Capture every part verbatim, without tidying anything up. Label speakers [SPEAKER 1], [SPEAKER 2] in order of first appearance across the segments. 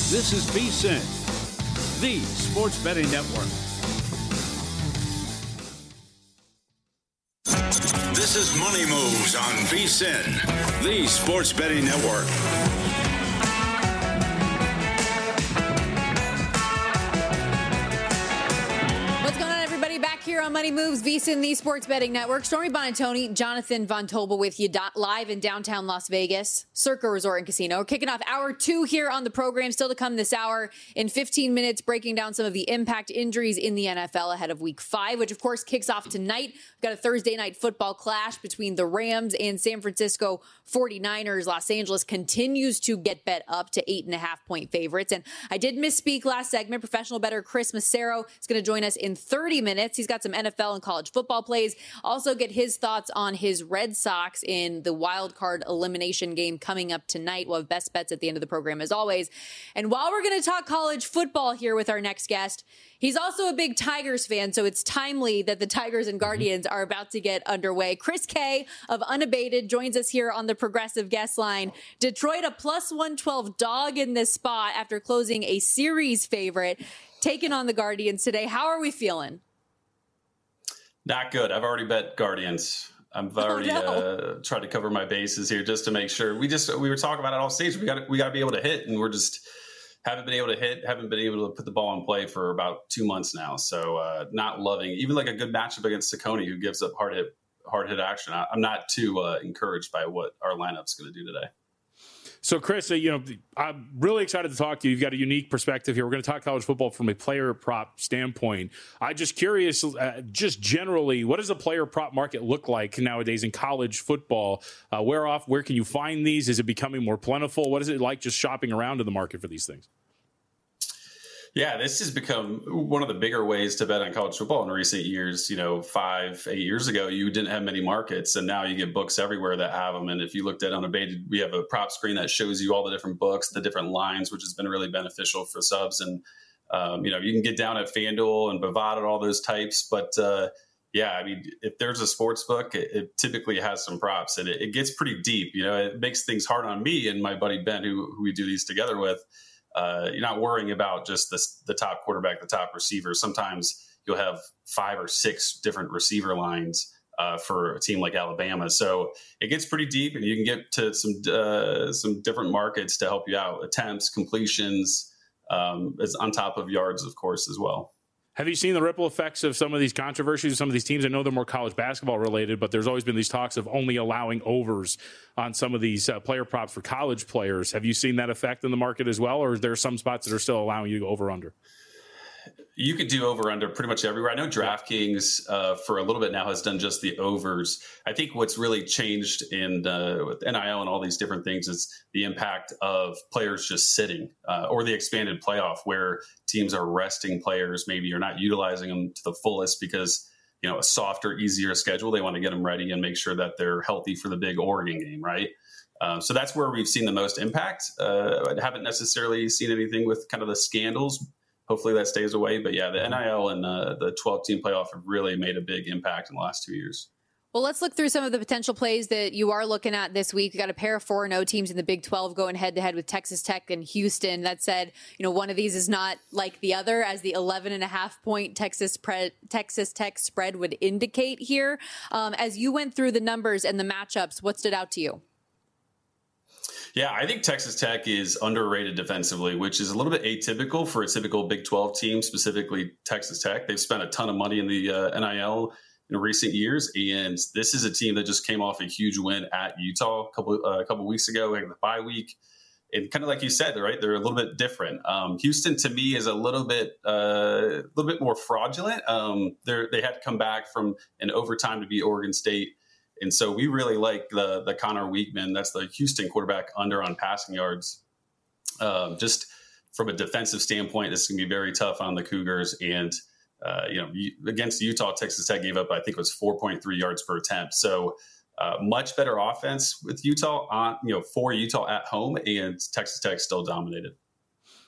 [SPEAKER 1] This is VSiN, the Sports Betting Network.
[SPEAKER 2] This is Money Moves on VSiN, the Sports Betting Network.
[SPEAKER 3] Here on Money Moves, VSiN, the Sports Betting Network. Stormy Buonantony, Jonathan Von Tobel with you do- live in downtown Las Vegas, Circa Resort and Casino. We're kicking off hour two here on the program. Still to come this hour in fifteen minutes, breaking down some of the impact injuries in the N F L ahead of week five, which of course kicks off tonight. We've got a Thursday night football clash between the Rams and San Francisco forty-niners. Los Angeles continues to get bet up to eight and a half point favorites. And I did misspeak last segment. Professional bettor Chris Massaro is going to join us in thirty minutes. He's got some N F L and college football plays. Also get his thoughts on his Red Sox in the wild card elimination game coming up tonight. We'll have best bets at the end of the program as always. And while we're going to talk college football here with our next guest, he's also a big Tigers fan, so it's timely that the Tigers and Guardians are about to get underway. Chris Kay of Unabated joins us here on the Progressive Guest Line. Detroit a plus one twelve dog in this spot after closing a series favorite, taking on the Guardians today. How are we feeling?
[SPEAKER 4] Not good. I've already bet Guardians. I've already oh, no. uh, tried to cover my bases here just to make sure. We just we were talking about it all stage. We got we got to be able to hit, and we're just haven't been able to hit. Haven't been able to put the ball in play for about two months now. So uh, not loving even like a good matchup against Saccone, who gives up hard hit hard hit action. I, I'm not too uh, encouraged by what our lineup's going to do today.
[SPEAKER 5] So, Chris, uh, you know, I'm really excited to talk to you. You've got a unique perspective here. We're going to talk college football from a player prop standpoint. I'm just curious, uh, just generally, what does the player prop market look like nowadays in college football? Uh, where off? Where can you find these? Is it becoming more plentiful? What is it like just shopping around in the market for these things?
[SPEAKER 4] Yeah, this has become one of the bigger ways to bet on college football in recent years. You know, five, eight years ago, you didn't have many markets, and now you get books everywhere that have them. And if you looked at Unabated, we have a prop screen that shows you all the different books, the different lines, which has been really beneficial for subs. And, um, you know, you can get down at FanDuel and Bovada and all those types. But, uh, yeah, I mean, if there's a sports book, it, it typically has some props, and it, it gets pretty deep. You know, it makes things hard on me and my buddy Ben, who, who we do these together with. Uh, you're not worrying about just the, the top quarterback, the top receiver. Sometimes you'll have five or six different receiver lines uh, for a team like Alabama. So it gets pretty deep, and you can get to some uh, some different markets to help you out. Attempts, completions, um, is on top of yards, of course, as well.
[SPEAKER 5] Have you seen the ripple effects of some of these controversies of some of these teams? I know they're more college basketball related, but there's always been these talks of only allowing overs on some of these uh, player props for college players. Have you seen that effect in the market as well, or is there some spots that are still allowing you to go over under?
[SPEAKER 4] You could do over under pretty much everywhere. I know DraftKings uh, for a little bit now has done just the overs. I think what's really changed in uh, with N I L and all these different things is the impact of players just sitting uh, or the expanded playoff where teams are resting players. Maybe you're not utilizing them to the fullest because, you know, a softer, easier schedule. They want to get them ready and make sure that they're healthy for the big Oregon game, right? Um, so that's where we've seen the most impact. Uh, I haven't necessarily seen anything with kind of the scandals. Hopefully that stays away. But yeah, the N I L and uh, the twelve-team playoff have really made a big impact in the last two years.
[SPEAKER 3] Well, let's look through some of the potential plays that you are looking at this week. We got a pair of four and oh teams in the Big twelve going head-to-head with Texas Tech and Houston. That said, you know, one of these is not like the other, as the eleven and a half point Texas pre- Texas Tech spread would indicate here. Um, as you went through the numbers and the matchups, what stood out to you?
[SPEAKER 4] Yeah, I think Texas Tech is underrated defensively, which is a little bit atypical for a typical Big twelve team, specifically Texas Tech. They've spent a ton of money in the uh, N I L in recent years, and this is a team that just came off a huge win at Utah a couple uh, a couple weeks ago, in the bye week. And kind of like you said, right, they're a little bit different. Um, Houston, to me, is a little bit uh, a little bit more fraudulent. Um, they they had to come back from an overtime to beat Oregon State. And so we really like the the Connor Weekman, that's the Houston quarterback, under on passing yards. Um, just from a defensive standpoint, this is going to be very tough on the Cougars. And, uh, you know, against Utah, Texas Tech gave up, I think it was four point three yards per attempt. So uh, much better offense with Utah, on, you know, for Utah at home, and Texas Tech still dominated.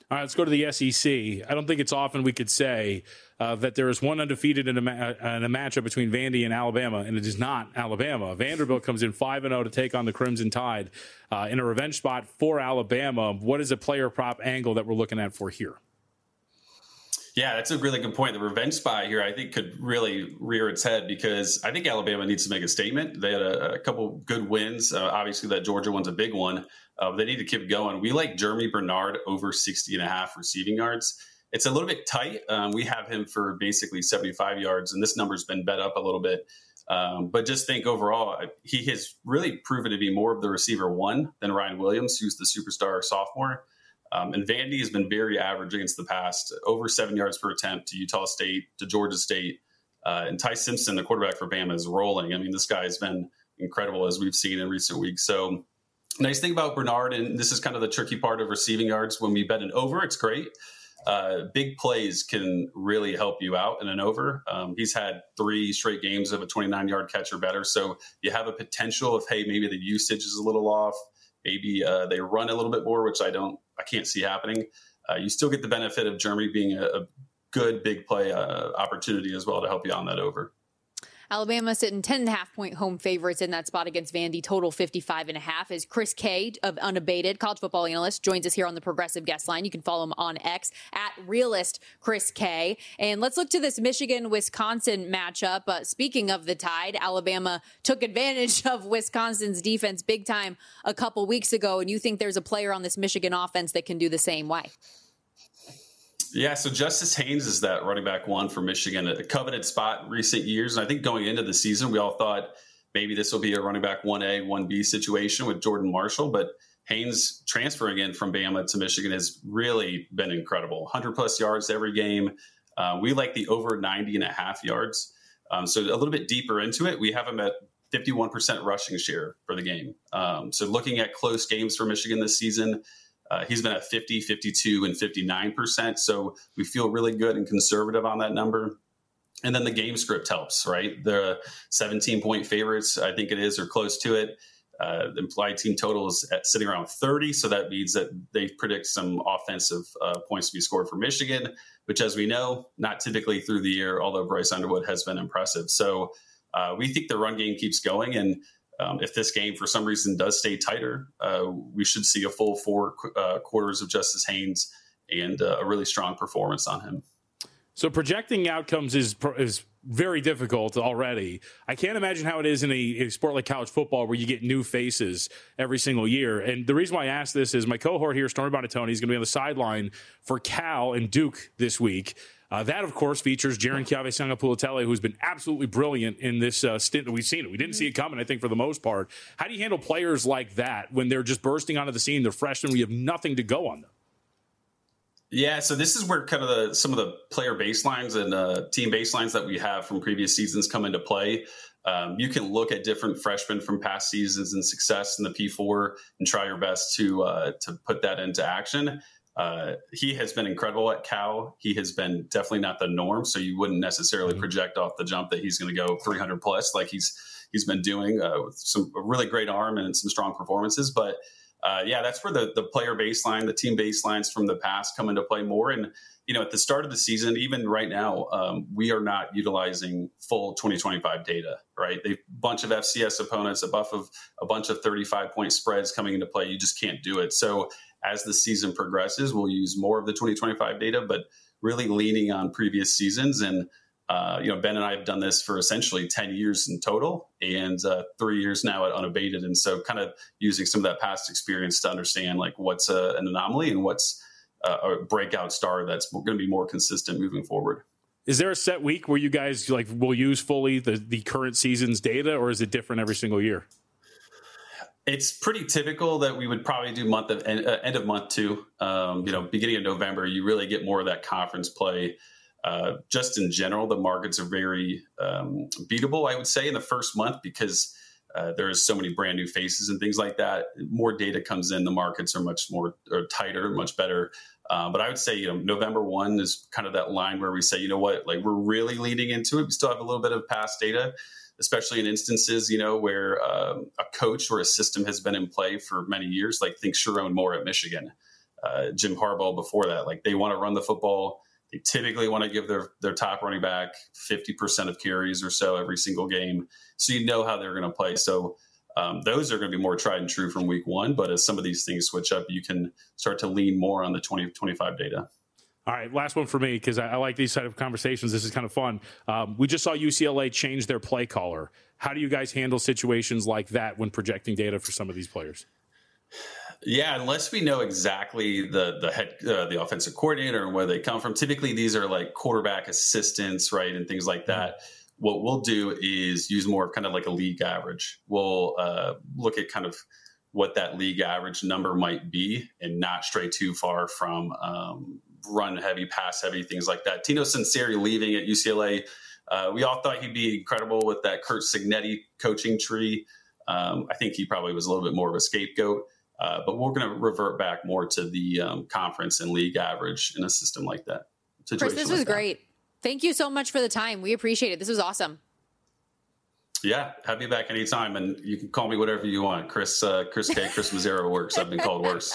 [SPEAKER 5] All right, let's go to the S E C. I don't think it's often we could say uh, that there is one undefeated in a, ma- in a matchup between Vandy and Alabama, and it is not Alabama. Vanderbilt comes in five and oh to take on the Crimson Tide uh, in a revenge spot for Alabama. What is a player prop angle that we're looking at for here?
[SPEAKER 4] Yeah, that's a really good point. The revenge spot here, I think, could really rear its head because I think Alabama needs to make a statement. They had a, a couple good wins. Uh, obviously, that Georgia one's a big one. Uh, they need to keep going. We like Jeremy Bernard over sixty and a half receiving yards. It's a little bit tight. Um, we have him for basically seventy-five yards, and this number's been bet up a little bit. Um, but just think overall, he has really proven to be more of the receiver one than Ryan Williams, who's the superstar sophomore. Um, and Vandy has been very average against the past, over seven yards per attempt to Utah State, to Georgia State. Uh, and Ty Simpson, the quarterback for Bama, is rolling. I mean, this guy has been incredible, as we've seen in recent weeks. So nice thing about Bernard, and this is kind of the tricky part of receiving yards. When we bet an over, it's great. Uh, big plays can really help you out in an over. Um, he's had three straight games of a twenty-nine-yard catch or better. So you have a potential of, hey, maybe the usage is a little off. Maybe uh, they run a little bit more, which I don't, I can't see happening. Uh, you still get the benefit of Germany being a, a good big play uh, opportunity as well to help you on that over.
[SPEAKER 3] Alabama sitting ten and a half point home favorites in that spot against Vandy, total fifty-five and a half. As Chris K of Unabated, college football analyst, joins us here on the Progressive Guest Line. You can follow him on X at Realist Chris K. And let's look to this Michigan-Wisconsin matchup. Uh, speaking of the Tide, Alabama took advantage of Wisconsin's defense big time a couple weeks ago. And you think there's a player on this Michigan offense that can do the same way?
[SPEAKER 4] Yeah, so Justice Haynes is that running back one for Michigan, a coveted spot in recent years. And I think going into the season, we all thought maybe this will be a running back one A, one B situation with Jordan Marshall. But Haynes transferring in from Bama to Michigan has really been incredible. one hundred plus yards every game. Uh, we like the over ninety and a half yards. Um, so a little bit deeper into it, we have him at fifty-one percent rushing share for the game. Um, so looking at close games for Michigan this season, Uh, he's been at fifty, fifty-two, and fifty-nine percent. So we feel really good and conservative on that number. And then the game script helps, right? The seventeen-point favorites, I think it is, or close to it. Uh, the implied team total is at sitting around thirty. So that means that they predict some offensive uh, points to be scored for Michigan, which, as we know, not typically through the year, although Bryce Underwood has been impressive. So uh, we think the run game keeps going. And Um, if this game, for some reason, does stay tighter, uh, we should see a full four uh, quarters of Justice Haynes and uh, a really strong performance on him.
[SPEAKER 5] So projecting outcomes is is very difficult already. I can't imagine how it is in a, a sport like college football where you get new faces every single year. And the reason why I ask this is my cohort here, Stormy Buonantony, is going to be on the sideline for Cal and Duke this week. Uh, that, of course, features Jaron Chiave-Sanga-Pulatele, who's been absolutely brilliant in this uh, stint that we've seen it. We didn't see it coming, I think, for the most part. How do you handle players like that when they're just bursting onto the scene, they're freshmen, we have nothing to go on them?
[SPEAKER 4] Yeah, so this is where kind of the some of the player baselines and uh, team baselines that we have from previous seasons come into play. Um, you can look at different freshmen from past seasons and success in the P four and try your best to uh, to put that into action. Uh, he has been incredible at Cal. He has been definitely not the norm, so you wouldn't necessarily mm-hmm. project off the jump that he's going to go three hundred plus like he's he's been doing uh, with some a really great arm and some strong performances. But uh, yeah, that's where the the player baseline, the team baselines from the past come into play more. And you know, at the start of the season, even right now, um, we are not utilizing full twenty twenty-five data. Right, a bunch of F C S opponents, a buff of a bunch of thirty-five point spreads coming into play. You just can't do it. So as the season progresses, we'll use more of the twenty twenty-five data, but really leaning on previous seasons. And, uh, you know, Ben and I have done this for essentially ten years in total and uh, three years now at Unabated. And so kind of using some of that past experience to understand like what's a, an anomaly and what's a, a breakout star that's going to be more consistent moving forward.
[SPEAKER 5] Is there a set week where you guys like will use fully the, the current season's data, or is it different every single year?
[SPEAKER 4] It's pretty typical that we would probably do month of end, uh, end of month two. Um, you know, beginning of November, you really get more of that conference play. Uh, just in general, the markets are very um, beatable, I would say, in the first month because uh, there is so many brand new faces and things like that. More data comes in, the markets are much more or tighter, much better. Uh, but I would say, you know, November first is kind of that line where we say, you know what, like we're really leaning into it. We still have a little bit of past data, especially in instances, you know, where um, a coach or a system has been in play for many years, like think Sharon Moore at Michigan. uh, Jim Harbaugh before that. Like they want to run the football. They typically want to give their, their top running back fifty percent of carries or so every single game. So you know how they're going to play. So um, those are going to be more tried and true from week one. But as some of these things switch up, you can start to lean more on the twenty twenty-five data.
[SPEAKER 5] All right, last one for me, because I, I like these type of conversations. This is kind of fun. Um, we just saw U C L A change their play caller. How do you guys handle situations like that when projecting data for some of these players?
[SPEAKER 4] Yeah, unless we know exactly the the head, uh, the offensive coordinator and where they come from. Typically, these are like quarterback assistants, right, and things like that. What we'll do is use more kind of like a league average. We'll uh, look at kind of what that league average number might be and not stray too far from um, run heavy, pass heavy, things like that. Tino Sinceri leaving at U C L A, uh, we all thought he'd be incredible with that Curt Cignetti coaching tree. Um, I think he probably was a little bit more of a scapegoat, uh, but we're going to revert back more to the um, conference and league average in a system like that.
[SPEAKER 3] Chris, this was
[SPEAKER 4] like
[SPEAKER 3] great. Thank you so much for the time. We appreciate it. This was awesome.
[SPEAKER 4] Yeah, have me back anytime, and you can call me whatever you want. Chris, uh, Chris K, Chris Mazzaro works. I've been called worse.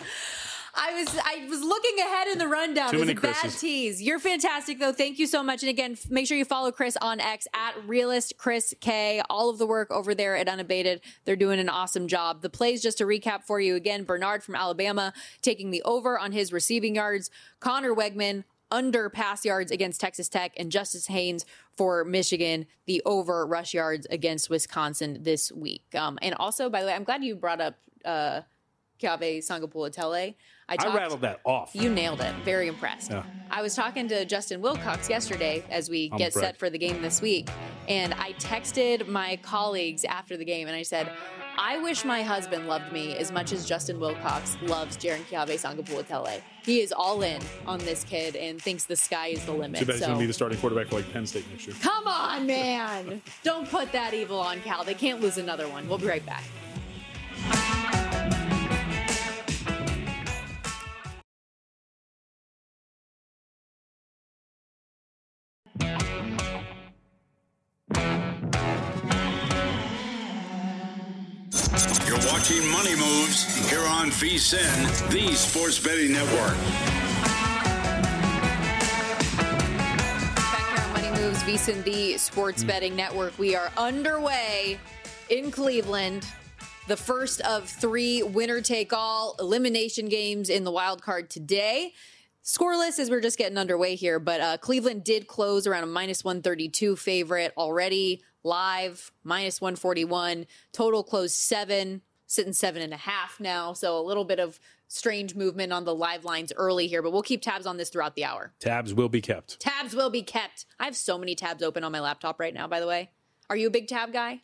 [SPEAKER 3] I was I was looking ahead in the rundown.
[SPEAKER 5] Too
[SPEAKER 3] It was
[SPEAKER 5] many
[SPEAKER 3] a bad
[SPEAKER 5] Chris's.
[SPEAKER 3] tease. You're fantastic, though. Thank you so much. And again, f- make sure you follow Chris on X at Realist Chris K. All of the work over there at Unabated. They're doing an awesome job. The plays, just to recap for you again, Bernard from Alabama taking the over on his receiving yards. Connor Wegman under pass yards against Texas Tech, and Justice Haynes for Michigan, the over rush yards against Wisconsin this week. Um, and also, by the way, I'm glad you brought up uh, Keave Sangapula-Tele. I,
[SPEAKER 5] I rattled that off.
[SPEAKER 3] You nailed it. Very impressed.
[SPEAKER 5] Yeah.
[SPEAKER 3] I was talking to Justin Wilcox yesterday as we
[SPEAKER 5] I'm
[SPEAKER 3] get
[SPEAKER 5] Brett.
[SPEAKER 3] set for the game this week, and I texted my colleagues after the game, and I said, I wish my husband loved me as much as Justin Wilcox loves Jaren Keave Sangapula-Tele. He is all in on this kid and thinks the sky is the limit.
[SPEAKER 5] Too bad he's
[SPEAKER 3] So-
[SPEAKER 5] going to be the starting quarterback for like Penn State next year.
[SPEAKER 3] Come on, man. Don't put that evil on Cal. They can't lose another one. We'll be right back.
[SPEAKER 2] You're watching Money Moves here on VSiN, the Sports Betting Network.
[SPEAKER 3] Back here on Money Moves, VSiN, the Sports Betting Network. We are underway in Cleveland. The first of three winner-take-all elimination games in the wild card today. Scoreless as we're just getting underway here, but uh, Cleveland did close around a minus one thirty-two favorite already. Live, minus one forty-one. Total closed seven, sitting seven and a half now. So a little bit of strange movement on the live lines early here, but we'll keep tabs on this throughout the hour.
[SPEAKER 5] Tabs will be kept.
[SPEAKER 3] Tabs will be kept. I have so many tabs open on my laptop right now, by the way. Are you a big tab guy?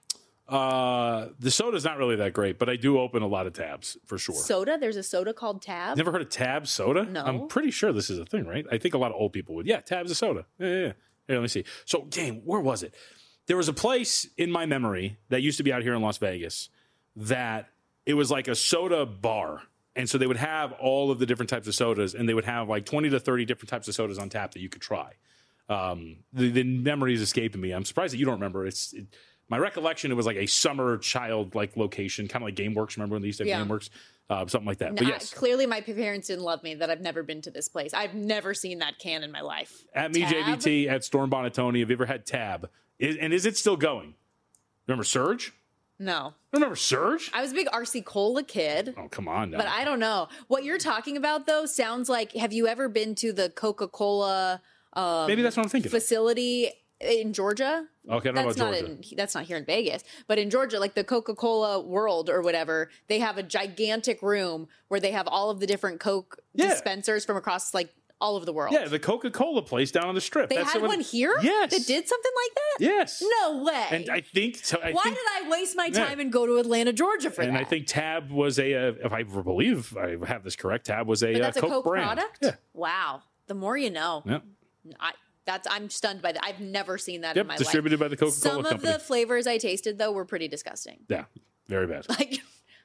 [SPEAKER 5] Uh, the soda's not really that great, but I do open a lot of tabs for sure.
[SPEAKER 3] Soda? There's a soda called Tab?
[SPEAKER 5] Never heard of Tab soda?
[SPEAKER 3] No.
[SPEAKER 5] I'm pretty sure this is a thing, right? I think a lot of old people would. Yeah, Tab's a soda. Yeah, yeah, yeah. Here, let me see. So, game, where was it? There was a place in my memory that used to be out here in Las Vegas that it was like a soda bar. And so they would have all of the different types of sodas, and they would have like twenty to thirty different types of sodas on tap that you could try. Um, the, the memory is escaping me. I'm surprised that you don't remember. It's it, my recollection. It was like a summer child like location, kind of like GameWorks. Remember when they used to have
[SPEAKER 3] Yeah.
[SPEAKER 5] GameWorks? Uh, something like that.
[SPEAKER 3] Nah,
[SPEAKER 5] But yes,
[SPEAKER 3] clearly my parents didn't love me that I've never been to this place. I've never seen that can in my life.
[SPEAKER 5] at me, J V T, at Storm Bonatoni. Have you ever had Tab? Is, and is it still going? Remember Surge?
[SPEAKER 3] No.
[SPEAKER 5] Remember Surge?
[SPEAKER 3] I was a big R C Cola kid.
[SPEAKER 5] Oh, come on now.
[SPEAKER 3] But I don't know. What you're talking about, though, sounds like, have you ever been to the Coca-Cola um,
[SPEAKER 5] Maybe that's what I'm thinking of.
[SPEAKER 3] facility in Georgia?
[SPEAKER 5] Okay, I don't know
[SPEAKER 3] that's
[SPEAKER 5] about
[SPEAKER 3] not
[SPEAKER 5] Georgia.
[SPEAKER 3] in that's not here in Vegas, but in Georgia, like the Coca-Cola World or whatever, they have a gigantic room where they have all of the different Coke
[SPEAKER 5] Yeah.
[SPEAKER 3] dispensers from across like all over the world.
[SPEAKER 5] Yeah, the Coca-Cola place down on the strip.
[SPEAKER 3] They
[SPEAKER 5] That's
[SPEAKER 3] had
[SPEAKER 5] the
[SPEAKER 3] one here?
[SPEAKER 5] Yes.
[SPEAKER 3] That did something like that?
[SPEAKER 5] Yes.
[SPEAKER 3] No way.
[SPEAKER 5] And I think... So I
[SPEAKER 3] Why
[SPEAKER 5] think,
[SPEAKER 3] did I waste my
[SPEAKER 5] Yeah.
[SPEAKER 3] time and go to Atlanta, Georgia for
[SPEAKER 5] And
[SPEAKER 3] that?
[SPEAKER 5] I think Tab was a, uh, if I believe I have this correct, Tab was a,
[SPEAKER 3] But
[SPEAKER 5] uh,
[SPEAKER 3] that's a
[SPEAKER 5] Coke,
[SPEAKER 3] Coke
[SPEAKER 5] brand.
[SPEAKER 3] product?
[SPEAKER 5] Yeah.
[SPEAKER 3] Wow. The more you know.
[SPEAKER 5] Yep.
[SPEAKER 3] I, that's I'm stunned by that. I've never seen that
[SPEAKER 5] Yep,
[SPEAKER 3] in my
[SPEAKER 5] distributed
[SPEAKER 3] life.
[SPEAKER 5] by the Coca-Cola
[SPEAKER 3] Some of
[SPEAKER 5] company.
[SPEAKER 3] the flavors I tasted though were pretty disgusting.
[SPEAKER 5] Yeah, very bad.
[SPEAKER 3] Like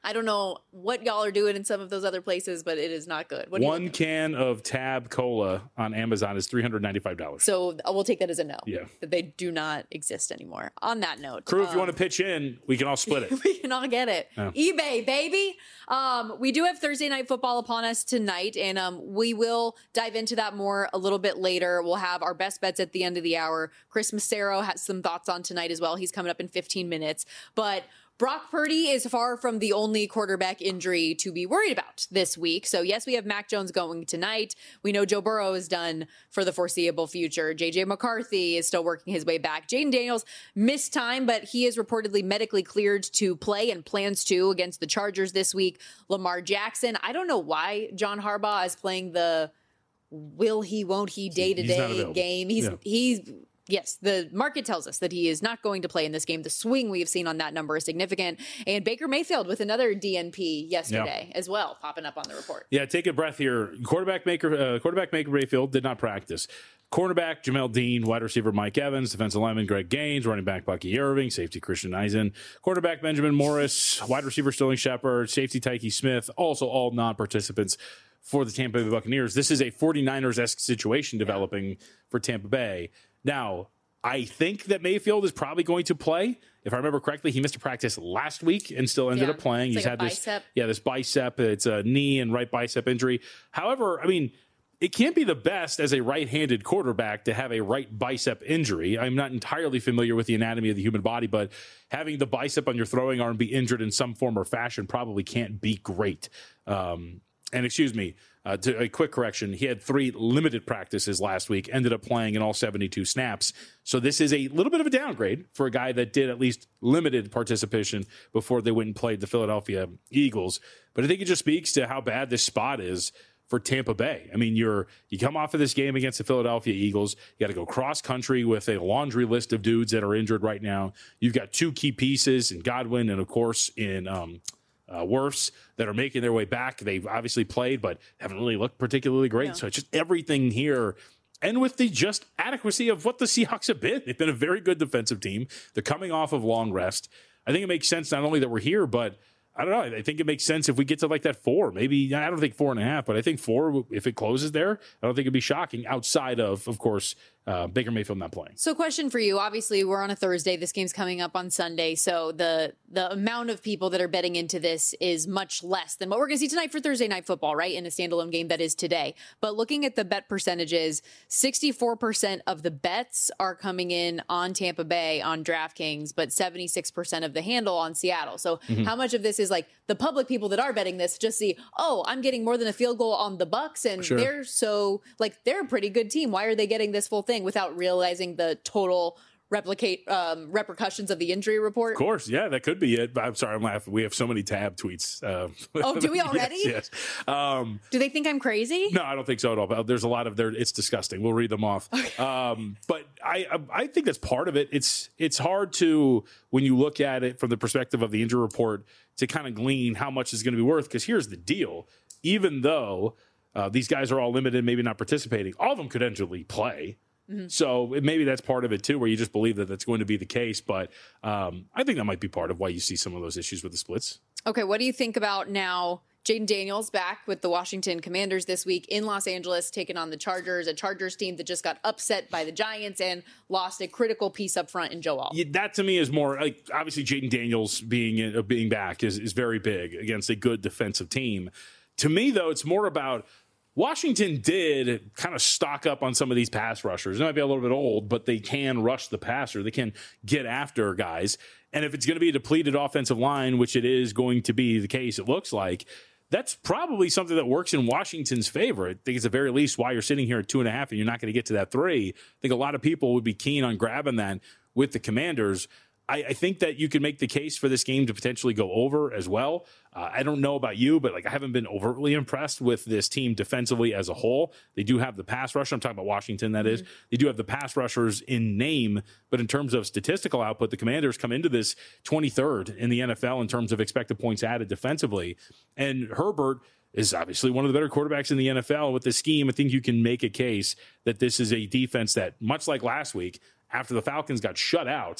[SPEAKER 3] I don't know what y'all are doing in some of those other places, but it is not good. What
[SPEAKER 5] One can of Tab Cola on Amazon is three hundred ninety-five dollars.
[SPEAKER 3] So we'll take that as a no.
[SPEAKER 5] Yeah.
[SPEAKER 3] That they do not exist anymore. On that note.
[SPEAKER 5] Crew, if
[SPEAKER 3] um,
[SPEAKER 5] you want to pitch in, we can all split it.
[SPEAKER 3] we can all get it.
[SPEAKER 5] Oh.
[SPEAKER 3] eBay, baby. Um, we do have Thursday Night Football upon us tonight, and um, we will dive into that more a little bit later. We'll have our best bets at the end of the hour. Chris Massaro has some thoughts on tonight as well. He's coming up in fifteen minutes. But Brock Purdy is far from the only quarterback injury to be worried about this week. So, yes, we have Mac Jones going tonight. We know Joe Burrow is done for the foreseeable future. J J McCarthy is still working his way back. Jaden Daniels missed time, but he is reportedly medically cleared to play and plans to against the Chargers this week. Lamar Jackson, I don't know why John Harbaugh is playing the will he, won't he, day-to-day game. He's
[SPEAKER 5] yeah.
[SPEAKER 3] he's... Yes, the market tells us that he is not going to play in this game. The swing we have seen on that number is significant. And Baker Mayfield with another D N P yesterday yeah. as well, popping up on the report.
[SPEAKER 5] Yeah, take a breath here. Quarterback maker, uh, quarterback maker Mayfield did not practice. Cornerback Jamel Dean, wide receiver Mike Evans, defensive lineman Greg Gaines, running back Bucky Irving, safety Christian Eisen, quarterback Benjamin Morris, wide receiver Sterling Shepard, safety Tyke Smith, also all non-participants for the Tampa Bay Buccaneers. This is a 49ers-esque situation developing yeah. for Tampa Bay. Now, I think that Mayfield is probably going to play. If I remember correctly, he missed a practice last week and still ended
[SPEAKER 3] yeah.
[SPEAKER 5] up playing.
[SPEAKER 3] It's
[SPEAKER 5] He's
[SPEAKER 3] like
[SPEAKER 5] had
[SPEAKER 3] a
[SPEAKER 5] this,
[SPEAKER 3] bicep.
[SPEAKER 5] yeah, this bicep. It's a knee and right bicep injury. However, I mean, it can't be the best as a right-handed quarterback to have a right bicep injury. I'm not entirely familiar with the anatomy of the human body, but having the bicep on your throwing arm be injured in some form or fashion probably can't be great. Um, and excuse me, Uh, to a quick correction, he had three limited practices last week, ended up playing in all seventy-two snaps. So this is a little bit of a downgrade for a guy that did at least limited participation before they went and played the Philadelphia Eagles. But I think it just speaks to how bad this spot is for Tampa Bay. I mean, you're you come off of this game against the Philadelphia Eagles. You got to go cross country with a laundry list of dudes that are injured right now. You've got two key pieces in Godwin and, of course, in um, Uh, Wirfs that are making their way back. They've obviously played, but haven't really looked particularly great.
[SPEAKER 3] No.
[SPEAKER 5] So it's just everything here. And with the just adequacy of what the Seahawks have been, they've been a very good defensive team. They're coming off of long rest. I think it makes sense not only that we're here, but I don't know. I think it makes sense if we get to like that four, maybe. I don't think four and a half, but I think four, if it closes there, I don't think it'd be shocking outside of, of course, uh, Baker Mayfield not playing.
[SPEAKER 3] So question for you. Obviously, we're on a Thursday. This game's coming up on Sunday. So the the amount of people that are betting into this is much less than what we're going to see tonight for Thursday Night Football, right? In a standalone game that is today. But looking at the bet percentages, sixty-four percent of the bets are coming in on Tampa Bay on DraftKings, but seventy-six percent of the handle on Seattle. So mm-hmm. how much of this is like the public people that are betting this just see, oh, I'm getting more than a field goal on the Bucs, and
[SPEAKER 5] sure.
[SPEAKER 3] they're so like they're a pretty good team. Why are they getting this full thing without realizing the total replicate um, repercussions of the injury report?
[SPEAKER 5] Of course, yeah, that could be it. I'm sorry, I'm laughing. We have so many tab tweets. Uh,
[SPEAKER 3] oh, do we already?
[SPEAKER 5] yes. yes. Um,
[SPEAKER 3] do they think I'm crazy?
[SPEAKER 5] No, I don't think so at all. There's a lot of there. It's disgusting. We'll read them off. Okay. Um, but I, I think that's part of it. It's it's hard to, when you look at it from the perspective of the injury report, to kind of glean how much is going to be worth. Because here's the deal: even though uh, these guys are all limited, maybe not participating, all of them could eventually play. Mm-hmm. So maybe that's part of it too, where you just believe that that's going to be the case. But um, I think that might be part of why you see some of those issues with the splits.
[SPEAKER 3] Okay, what do you think about now? Jaden Daniels back with the Washington Commanders this week in Los Angeles, taking on the Chargers, a Chargers team that just got upset by the Giants and lost a critical piece up front in Joe Alt.
[SPEAKER 5] Yeah, that to me is more like, obviously Jaden Daniels being uh, being back is, is very big against a good defensive team. To me, though, it's more about Washington did kind of stock up on some of these pass rushers. They might be a little bit old, but they can rush the passer. They can get after guys. And if it's going to be a depleted offensive line, which it is going to be the case, it looks like, that's probably something that works in Washington's favor. I think it's at the very least why you're sitting here at two and a half and you're not going to get to that three. I think a lot of people would be keen on grabbing that with the Commanders. I, I think that you can make the case for this game to potentially go over as well. Uh, I don't know about you, but like I haven't been overtly impressed with this team defensively as a whole. They do have the pass rusher. I'm talking about Washington, that is. Mm-hmm. They do have the pass rushers in name, but in terms of statistical output, the Commanders come into this twenty-third in the N F L in terms of expected points added defensively. And Herbert is obviously one of the better quarterbacks in the N F L. With this scheme, I think you can make a case that this is a defense that, much like last week, after the Falcons got shut out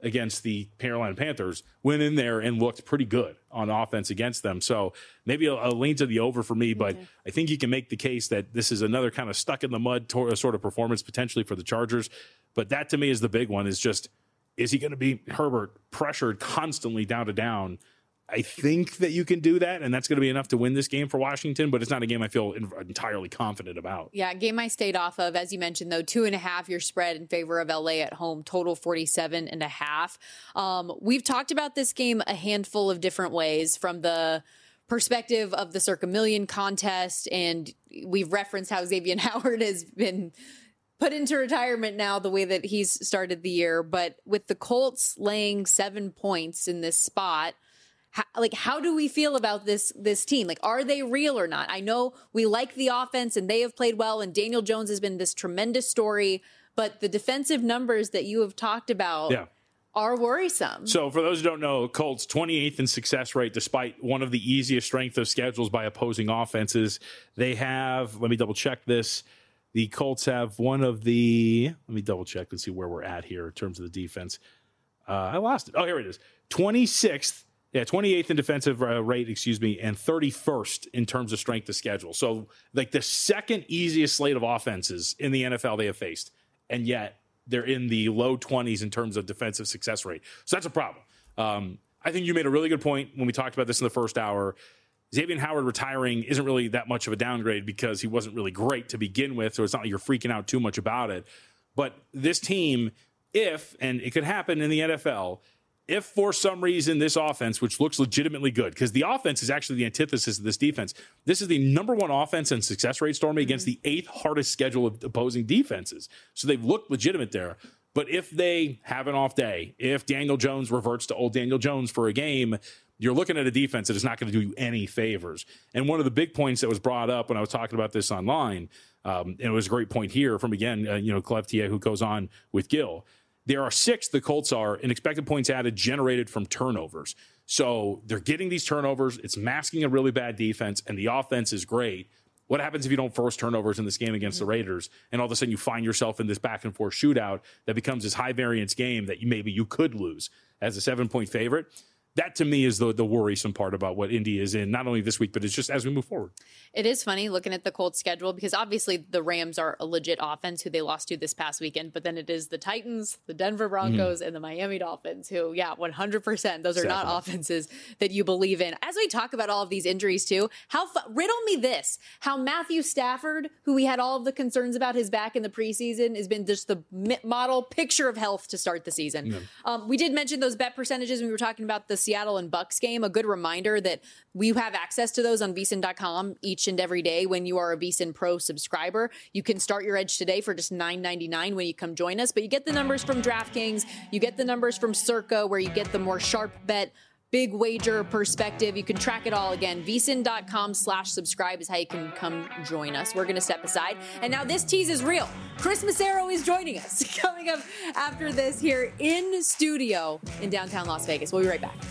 [SPEAKER 5] against the Carolina Panthers, went in there and looked pretty good on offense against them. So maybe a, a lean to the over for me, but okay. I think you can make the case that this is another kind of stuck in the mud to- sort of performance potentially for the Chargers. But that to me is the big one, is just, is he going to be Herbert pressured constantly down to down? I think that you can do that, and that's going to be enough to win this game for Washington, but it's not a game I feel entirely confident about.
[SPEAKER 3] Yeah, game I stayed off of, as you mentioned, though, two and a half, your spread in favor of L A at home, total forty-seven and a half. Um, we've talked about this game a handful of different ways, from the perspective of the Circa Million contest, and we've referenced how Xavier Howard has been put into retirement now, the way that he's started the year. But with the Colts laying seven points in this spot, How, like, how do we feel about this this team? Like, are they real or not? I know we like the offense and they have played well, and Daniel Jones has been this tremendous story, but the defensive numbers that you have talked about yeah. are worrisome.
[SPEAKER 5] So for those who don't know, Colts twenty-eighth in success rate, despite one of the easiest strength of schedules by opposing offenses. They have, let me double check this. The Colts have one of the, let me double check and see where we're at here in terms of the defense. Uh, I lost it. Oh, here it is. twenty-sixth. Yeah, twenty-eighth in defensive uh, rate, excuse me, and thirty-first in terms of strength of schedule. So, like, the second easiest slate of offenses in the N F L they have faced, and yet they're in the low twenties in terms of defensive success rate. So that's a problem. Um, I think you made a really good point when we talked about this in the first hour. Xavier Howard retiring isn't really that much of a downgrade because he wasn't really great to begin with, so it's not like you're freaking out too much about it. But this team, if, and it could happen in the N F L, if for some reason this offense, which looks legitimately good, because the offense is actually the antithesis of this defense. This is the number one offense in success rate, Stormy, mm-hmm. against the eighth hardest schedule of opposing defenses. So they've looked legitimate there. But if they have an off day, if Daniel Jones reverts to old Daniel Jones for a game, you're looking at a defense that is not going to do you any favors. And one of the big points that was brought up when I was talking about this online, um, and it was a great point here from, again, uh, you know, Clevtier, who goes on with Gil. There are six, the Colts are, in expected points added generated from turnovers. So they're getting these turnovers. It's masking a really bad defense, and the offense is great. What happens if you don't force turnovers in this game against mm-hmm. the Raiders, and all of a sudden you find yourself in this back-and-forth shootout that becomes this high-variance game that you maybe you could lose as a seven-point favorite? That, to me, is the, the worrisome part about what Indy is in, not only this week, but it's just as we move forward.
[SPEAKER 3] It is funny looking at the Colts schedule, because obviously the Rams are a legit offense who they lost to this past weekend, but then it is the Titans, the Denver Broncos, mm-hmm. and the Miami Dolphins who, yeah, one hundred percent. Those are Definitely. Not offenses that you believe in. As we talk about all of these injuries, too, how fu- riddle me this, how Matthew Stafford, who we had all of the concerns about his back in the preseason, has been just the model picture of health to start the season. Mm-hmm. Um, we did mention those bet percentages when we were talking about the Seattle and Bucks game. A good reminder that we have access to those on V S I N dot com each and every day when you are a V S I N Pro subscriber. You can start your edge today for just nine ninety-nine when you come join us, but you get the numbers from DraftKings, you get the numbers from Circa, where you get the more sharp bet, big wager perspective. You can track it all. Again, V S I N dot com slash subscribe is how you can come join us. We're going to step aside. And now this tease is real. Chris Massaro is joining us coming up after this here in studio in downtown Las Vegas. We'll be right back.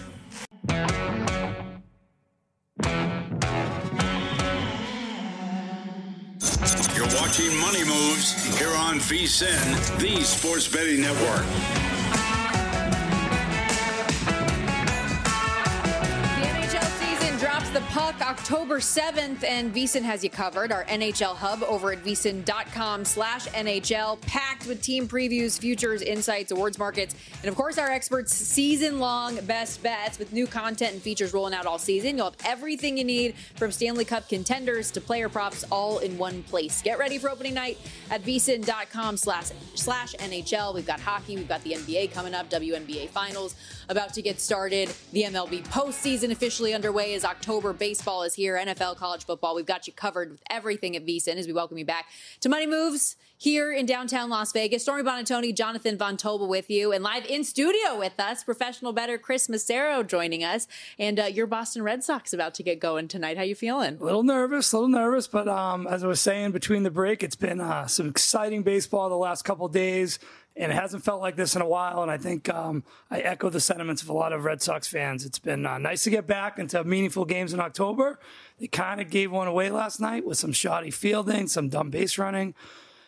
[SPEAKER 2] You're watching Money Moves here on V S I N, the Sports Betting Network.
[SPEAKER 3] The puck October seventh, and V S I N has you covered. Our N H L hub over at V S I N dot com slash N H L, packed with team previews, futures, insights, awards markets, and of course our experts' season-long best bets with new content and features rolling out all season. You'll have everything you need from Stanley Cup contenders to player props all in one place. Get ready for opening night at V S I N dot com slash N H L. We've got hockey, we've got the N B A coming up, W N B A finals about to get started. The M L B postseason officially underway as October. Baseball is here, N F L, college football. We've got you covered with everything at V S I N as we welcome you back to Money Moves here in downtown Las Vegas. Stormy Bonatoni, Jonathan Von Tobel with you, and live in studio with us, professional bettor Chris Massaro joining us. And uh, your Boston Red Sox about to get going tonight. How you feeling?
[SPEAKER 6] A little nervous, a little nervous, but um, as I was saying between the break, it's been uh, some exciting baseball the last couple of days. And it hasn't felt like this in a while, and I think um, I echo the sentiments of a lot of Red Sox fans. It's been uh, nice to get back into meaningful games in October. They kind of gave one away last night with some shoddy fielding, some dumb base running.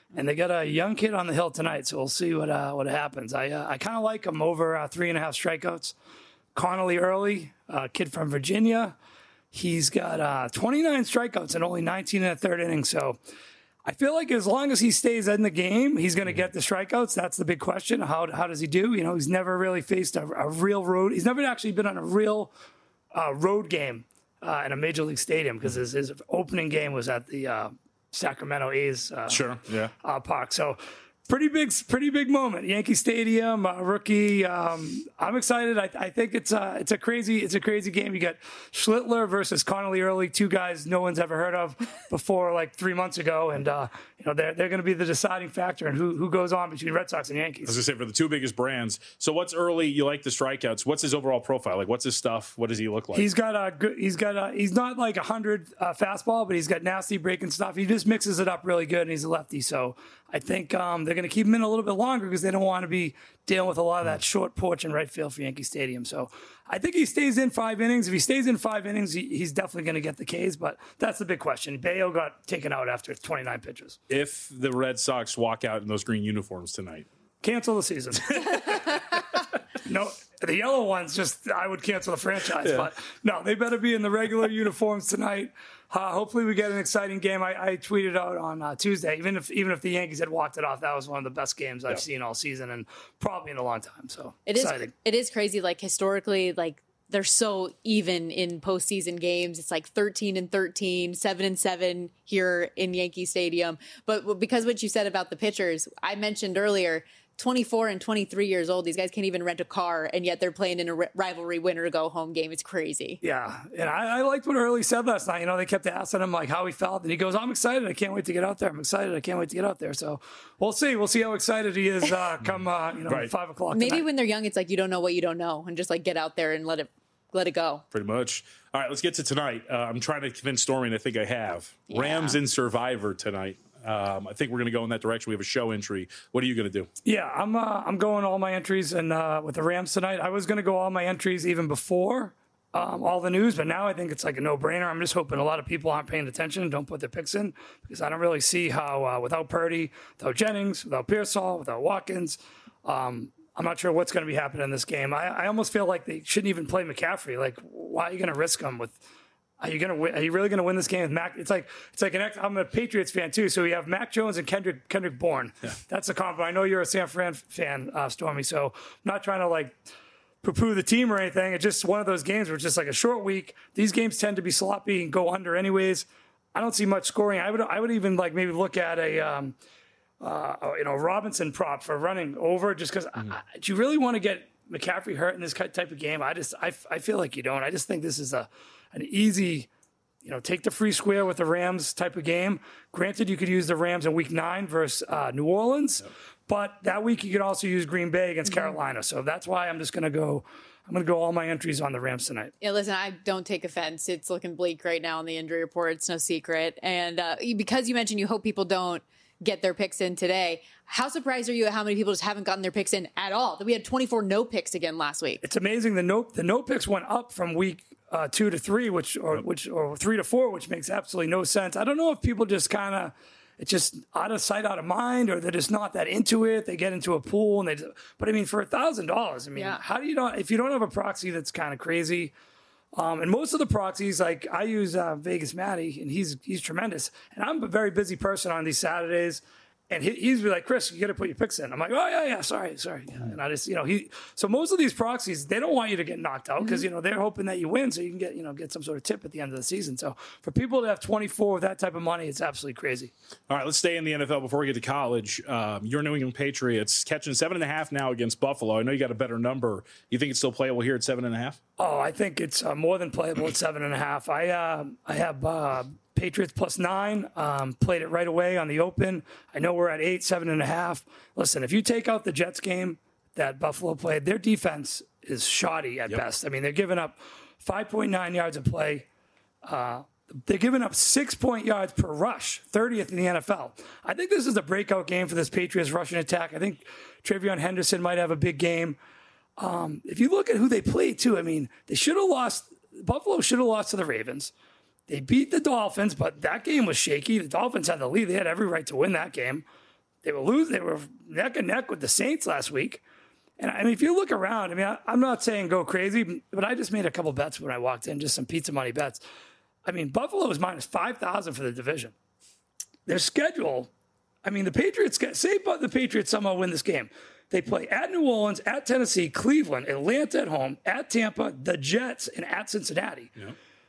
[SPEAKER 6] And they got a young kid on the hill tonight, so we'll see what uh, what happens. I uh, I kind of like him over uh, three and a half strikeouts. Connolly Early, a kid from Virginia. He's got uh, twenty-nine strikeouts and only nineteen in the third inning. So I feel like as long as he stays in the game, he's going to get the strikeouts. That's the big question. How how does he do? You know, he's never really faced a, a real road. He's never actually been on a real uh, road game uh, in a major league stadium because his, his opening game was at the uh, Sacramento A's uh,
[SPEAKER 5] Sure, yeah.
[SPEAKER 6] uh, park. So pretty big, pretty big moment. Yankee Stadium, uh, rookie. Um, I'm excited. I, I think it's a, it's a crazy, it's a crazy game. You got Schlittler versus Connolly Early, two guys no one's ever heard of before, like three months ago, and uh, you know they're they're going to be the deciding factor in who who goes on between Red Sox and Yankees.
[SPEAKER 5] I was going to say for the two biggest brands. So what's Early? You like the strikeouts? What's his overall profile? Like, what's his stuff? What does he look like?
[SPEAKER 6] He's got a good. He's got a. He's not like a hundred uh, fastball, but he's got nasty breaking stuff. He just mixes it up really good, and he's a lefty. So I think um, they're going to keep him in a little bit longer because they don't want to be dealing with a lot of that short porch in right field for Yankee Stadium. So I think he stays in five innings. If he stays in five innings, he, he's definitely going to get the Ks. But that's the big question. Bayo got taken out after twenty-nine pitches.
[SPEAKER 5] If the Red Sox walk out in those green uniforms tonight,
[SPEAKER 6] cancel the season. No, the yellow ones, just I would cancel the franchise.
[SPEAKER 5] Yeah.
[SPEAKER 6] But no, they better be in the regular uniforms tonight. Uh, hopefully, we get an exciting game. I, I tweeted out on uh, Tuesday, even if even if the Yankees had walked it off, that was one of the best games I've
[SPEAKER 5] Yeah.
[SPEAKER 6] seen all season and probably in a long time. So
[SPEAKER 3] It
[SPEAKER 6] exciting.
[SPEAKER 3] is. It is crazy. Like historically, like they're so even in postseason games. It's like thirteen and thirteen, seven and seven here in Yankee Stadium. But because what you said about the pitchers, I mentioned earlier, twenty-four and twenty-three years old. These guys can't even rent a car, and yet they're playing in a ri- rivalry winner go home game. It's crazy.
[SPEAKER 6] Yeah, and I, I liked what Early said last night. You know, they kept asking him like how he felt, and he goes, "I'm excited. I can't wait to get out there. I'm excited. I can't wait to get out there." So we'll see. We'll see how excited he is uh, come uh, you know
[SPEAKER 5] Right.
[SPEAKER 6] five o'clock.
[SPEAKER 3] Maybe
[SPEAKER 6] tonight.
[SPEAKER 3] when they're young, it's like you don't know what you don't know, and just like get out there and let it let it go.
[SPEAKER 5] pretty much. All right, let's get to tonight. Uh, I'm trying to convince Stormy, and I think I have.
[SPEAKER 3] Yeah.
[SPEAKER 5] Rams in Survivor tonight. Um, I think we're going to go in that direction. We have a show entry. What are you going to do?
[SPEAKER 6] Yeah, I'm uh, I'm going all my entries and uh, with the Rams tonight. I was going to go all my entries even before um, all the news, but now I think it's like a no-brainer. I'm just hoping a lot of people aren't paying attention and don't put their picks in because I don't really see how uh, without Purdy, without Jennings, without Pearsall, without Watkins, um, I'm not sure what's going to be happening in this game. I, I almost feel like they shouldn't even play McCaffrey. Like, why are you going to risk him with? Are you gonna win? Are you really gonna win this game with Mac? It's like it's like an. ex- I'm a Patriots fan too, so we have Mac Jones and Kendrick Kendrick Bourne. Yeah. That's a combo. I know you're a San Fran fan, uh, Stormy. So I'm not trying to like poo-poo the team or anything. It's just one of those games where it's just like a short week. These games tend to be sloppy and go under anyways. I don't see much scoring. I would I would even like maybe look at a um, uh, you know Robinson prop for running over just because. Mm-hmm. Do you really want to get McCaffrey hurt in this type of game? I just I, I feel like you don't. I just think this is a an easy, you know, take the free square with the Rams type of game. Granted, you could use the Rams in week nine versus uh, New Orleans, yep. but that week you could also use Green Bay against mm-hmm. Carolina. So that's why I'm just going to go, I'm going to go all my entries on the Rams tonight.
[SPEAKER 3] Yeah, listen, I don't take offense. It's looking bleak right now on the injury report. It's no secret. And uh, because you mentioned you hope people don't get their picks in today, how surprised are you at how many people just haven't gotten their picks in at all? That we had twenty-four no picks again last week.
[SPEAKER 6] It's amazing. The no, the no picks went up from week Uh, two to three, which or which or three to four, which makes absolutely no sense. I don't know if people just kind of it's just out of sight, out of mind, or they're just not that into it. They get into a pool and they. Just, but I mean, for a thousand dollars, I mean,
[SPEAKER 3] yeah.
[SPEAKER 6] how do you not if you don't have a proxy that's kind of crazy? Um, and most of the proxies, like I use uh, Vegas Matty, and he's he's tremendous. And I'm a very busy person on these Saturdays. And he, he's be like, Chris, you got to put your picks in. I'm like, oh, yeah, yeah, sorry, sorry. Yeah. And I just, you know, he, so most of these proxies, they don't want you to get knocked out because, mm-hmm. you know, they're hoping that you win so you can get, you know, get some sort of tip at the end of the season. So for people to have twenty-four with that type of money, it's absolutely crazy.
[SPEAKER 5] All right, let's stay in the N F L before we get to college. Um, your New England Patriots catching seven and a half now against Buffalo. I know you got a better number. You think it's still playable here at seven and a half?
[SPEAKER 6] Oh, I think it's uh, more than playable at seven and a half. I, uh, I have, uh, Patriots plus nine, um, played it right away on the open. I know we're at eight, seven and a half. Listen, if you take out the Jets game that Buffalo played, their defense is shoddy at yep. best. I mean, they're giving up five point nine yards a play. Uh, they're giving up six point yards per rush, thirtieth in the N F L. I think this is a breakout game for this Patriots rushing attack. I think Travion Henderson might have a big game. Um, if you look at who they played too, I mean, they should have lost. Buffalo should have lost to the Ravens. They beat the Dolphins, but that game was shaky. The Dolphins had the lead. They had every right to win that game. They were losing. They were neck and neck with the Saints last week. And I mean, if you look around, I mean, I, I'm not saying go crazy, but I just made a couple bets when I walked in, just some pizza money bets. I mean, Buffalo is minus five thousand for the division. Their schedule, I mean, the Patriots, say but the Patriots somehow win this game. They play at New Orleans, at Tennessee, Cleveland, Atlanta at home, at Tampa, the Jets, and at Cincinnati. Yeah.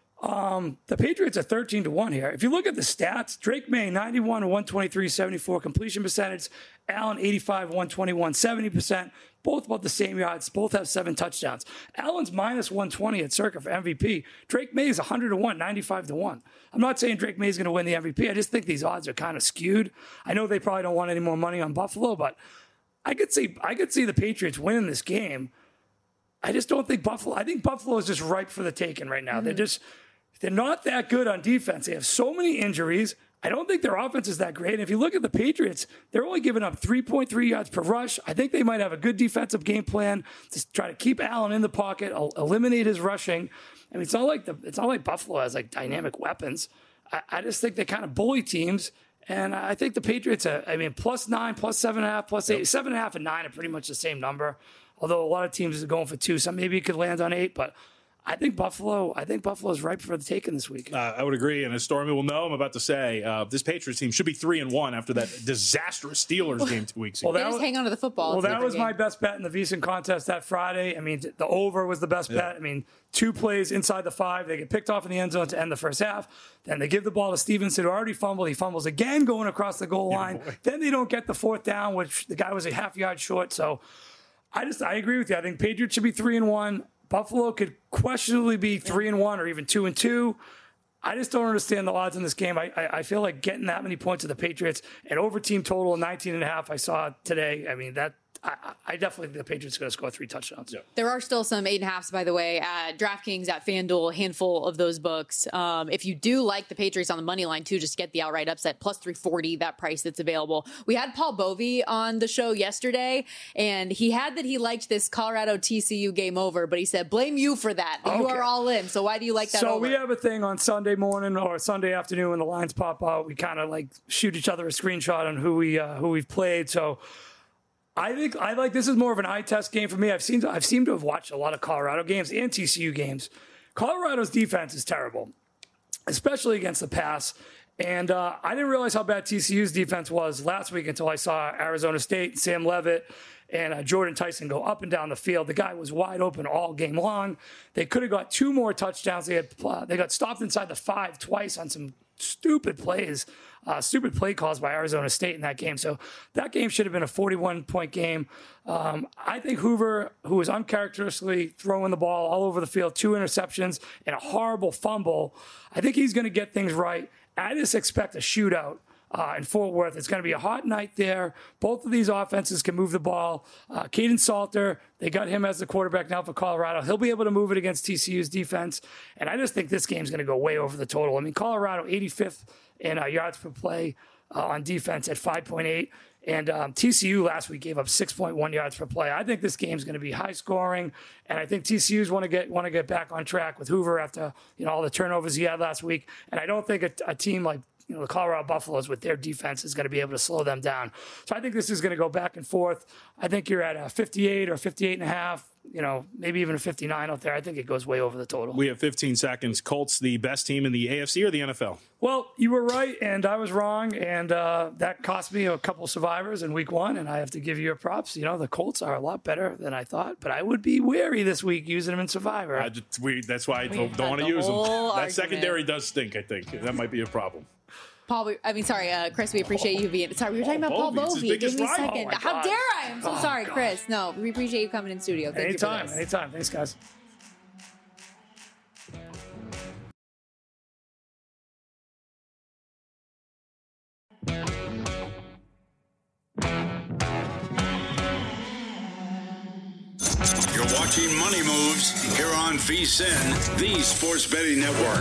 [SPEAKER 6] Um, the Patriots are thirteen to one here. If you look at the stats, Drake May, ninety-one to one twenty-three, seventy-four completion percentage. Allen, eighty-five, one twenty-one, seventy percent. Both about the same yards. Both have seven touchdowns. Allen's minus one twenty at Circa for M V P. Drake May is one hundred to one, ninety-five to one. I'm not saying Drake May is going to win the M V P. I just think these odds are kind of skewed. I know they probably don't want any more money on Buffalo, but I could see I could see the Patriots winning this game. I just don't think Buffalo. I think Buffalo is just ripe for the taking right now. Mm-hmm. They're just they're not that good on defense. They have so many injuries. I don't think their offense is that great. And if you look at the Patriots, they're only giving up three point three yards per rush. I think they might have a good defensive game plan to try to keep Allen in the pocket, eliminate his rushing. I mean, it's not like the it's not like Buffalo has like dynamic weapons. I, I just think they kind of bully teams. And I think the Patriots, are, I mean, plus nine, plus seven and a half, plus eight, yep. seven and a half and nine are pretty much the same number. Although a lot of teams are going for two, so maybe it could land on eight. But I think Buffalo, I think Buffalo's ripe for the taking this week.
[SPEAKER 5] Uh, I would agree. And as Stormy will know, I'm about to say, uh, this Patriots team should be three and one after that disastrous Steelers game two weeks ago.
[SPEAKER 3] Well, they just was, hang on to the football.
[SPEAKER 6] Well, that was
[SPEAKER 3] game.
[SPEAKER 6] my best bet in the VSiN contest that Friday. I mean, the over was the best yeah. bet. I mean, two plays inside the five. They get picked off in the end zone to end the first half. Then they give the ball to Stevenson, who already fumbled. He fumbles again going across the goal line. Yeah, then they don't get the fourth down, which the guy was a half yard short. So I just, I agree with you. I think Patriots should be three and one. Buffalo could questionably be three and one or even two and two. I just don't understand the odds in this game. I, I I feel like getting that many points to the Patriots, an over team total of nineteen and a half I saw today. I mean, that I, I definitely think the Patriots are going to score three touchdowns. Yeah.
[SPEAKER 3] There are still some eight and a halves, by the way, at DraftKings, at FanDuel, a handful of those books. Um, if you do like the Patriots on the money line too, just get the outright upset plus three forty, that price that's available. We had Paul Bovey on the show yesterday, and he had that he liked this Colorado T C U game over, but he said, blame you for that. Okay. You are all in. So why do you like that
[SPEAKER 6] so
[SPEAKER 3] over?
[SPEAKER 6] We have a thing on Sunday morning or Sunday afternoon when the lines pop out. We kind of like shoot each other a screenshot on who we uh, who we've played. So I think I like this is more of an eye test game for me. I've seen I've seemed to have watched a lot of Colorado games and T C U games. Colorado's defense is terrible, especially against the pass. And uh, I didn't realize how bad T C U's defense was last week until I saw Arizona State, Sam Leavitt, and uh, Jordan Tyson go up and down the field. The guy was wide open all game long. They could have got two more touchdowns. They had uh, they got stopped inside the five twice on some stupid plays, uh, stupid play calls by Arizona State in that game. So that game should have been a forty-one point game. Um, I think Hoover, who was uncharacteristically throwing the ball all over the field, two interceptions and a horrible fumble, I think he's going to get things right. I just expect a shootout uh, in Fort Worth. It's going to be a hot night there. Both of these offenses can move the ball. Uh, Caden Salter, they got him as the quarterback now for Colorado. He'll be able to move it against T C U's defense. And I just think this game's going to go way over the total. I mean, Colorado, eighty-fifth in uh, yards per play uh, on defense at five point eight. And um, T C U last week gave up six point one yards per play. I think this game's going to be high scoring, and I think T C U's want to get want to get back on track with Hoover after you know all the turnovers he had last week. And I don't think a, a team like you know the Colorado Buffaloes with their defense is going to be able to slow them down. So I think this is going to go back and forth. I think you're at a fifty-eight or fifty-eight and a half. You know, maybe even a fifty-nine out there. I think it goes way over the total.
[SPEAKER 5] We have fifteen seconds. Colts, the best team in the A F C or the N F L?
[SPEAKER 6] Well, you were right, and I was wrong, and uh, that cost me a couple survivors in week one, and I have to give you your props. You know, the Colts are a lot better than I thought, but I would be wary this week using them in survivor.
[SPEAKER 5] I just, we, that's why I don't, don't want to use them. Argument. That secondary does stink, I think. That might be a problem.
[SPEAKER 3] Paul, I mean, sorry, uh, Chris, we appreciate you being. Sorry, we were talking about Paul Bovey. Give me a second.
[SPEAKER 6] Oh
[SPEAKER 3] How dare I? I'm so oh sorry, God. Chris. No, we appreciate you coming in studio. Thank
[SPEAKER 6] anytime,
[SPEAKER 3] you for this.
[SPEAKER 6] anytime. Thanks, guys.
[SPEAKER 2] You're watching Money Moves here on VSiN, the Sports Betting Network.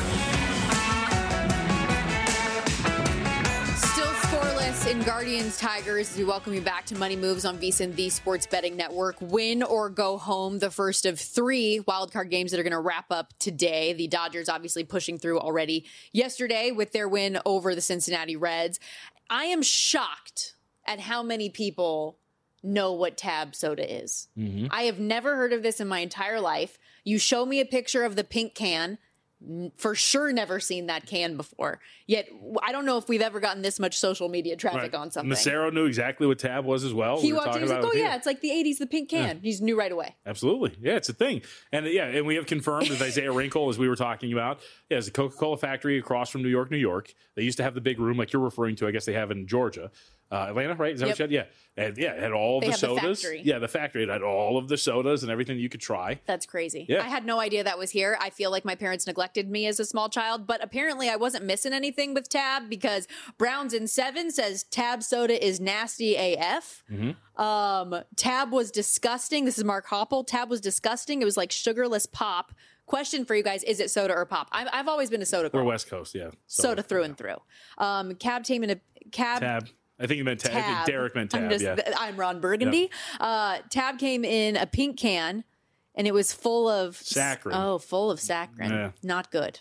[SPEAKER 3] In Guardians Tigers, we welcome you back to Money Moves on VSiN, the Sports Betting Network. Win or go home, the first of three wildcard games that are going to wrap up today. The Dodgers obviously pushing through already yesterday with their win over the Cincinnati Reds. I am shocked at how many people know what Tab soda is.
[SPEAKER 5] Mm-hmm.
[SPEAKER 3] I have never heard of this in my entire life. You show me a picture of the pink can. For sure never seen that can before. Yet I don't know if we've ever gotten this much social media traffic
[SPEAKER 5] Right.
[SPEAKER 3] on something.
[SPEAKER 5] Massaro knew exactly what Tab was as well.
[SPEAKER 3] He
[SPEAKER 5] we were
[SPEAKER 3] walked in,
[SPEAKER 5] talking
[SPEAKER 3] he was like,
[SPEAKER 5] about
[SPEAKER 3] oh
[SPEAKER 5] it
[SPEAKER 3] yeah,
[SPEAKER 5] here.
[SPEAKER 3] it's like the eighties, the pink can. He just knew right away.
[SPEAKER 5] Absolutely. Yeah, it's a thing. And yeah, and we have confirmed with Isaiah Wrinkle, as we were talking about, yeah, it's a Coca-Cola factory across from New York, New York. They used to have the big room like you're referring to. I guess they have in Georgia. Uh, Atlanta, right? Is that
[SPEAKER 3] Yep.
[SPEAKER 5] what you said? Yeah. And yeah, it had all of
[SPEAKER 3] They
[SPEAKER 5] the
[SPEAKER 3] have the
[SPEAKER 5] sodas.
[SPEAKER 3] factory.
[SPEAKER 5] Yeah, the factory. It had all of the sodas and everything you could try.
[SPEAKER 3] That's crazy.
[SPEAKER 5] Yeah.
[SPEAKER 3] I had no idea that was here. I feel like my parents neglected me as a small child, but apparently I wasn't missing anything with Tab because Browns in seven says Tab soda is nasty A F.
[SPEAKER 5] Mm-hmm.
[SPEAKER 3] Um, Tab was disgusting. This is Mark Hoppel. Tab was disgusting. It was like sugarless pop. Question for you guys: is it soda or pop? I've, I've always been a soda girl.
[SPEAKER 5] We're West Coast, yeah.
[SPEAKER 3] soda through and through. Um, Cab team in a cab.
[SPEAKER 5] Tab. I think you meant Tab. I think
[SPEAKER 3] Tab.
[SPEAKER 5] Derek meant Tab,
[SPEAKER 3] I'm, just,
[SPEAKER 5] yeah.
[SPEAKER 3] I'm Ron Burgundy. Uh, Tab came in a pink can, and it was full of
[SPEAKER 5] Saccharin.
[SPEAKER 3] Oh, full of saccharin.
[SPEAKER 5] Yeah.
[SPEAKER 3] Not good.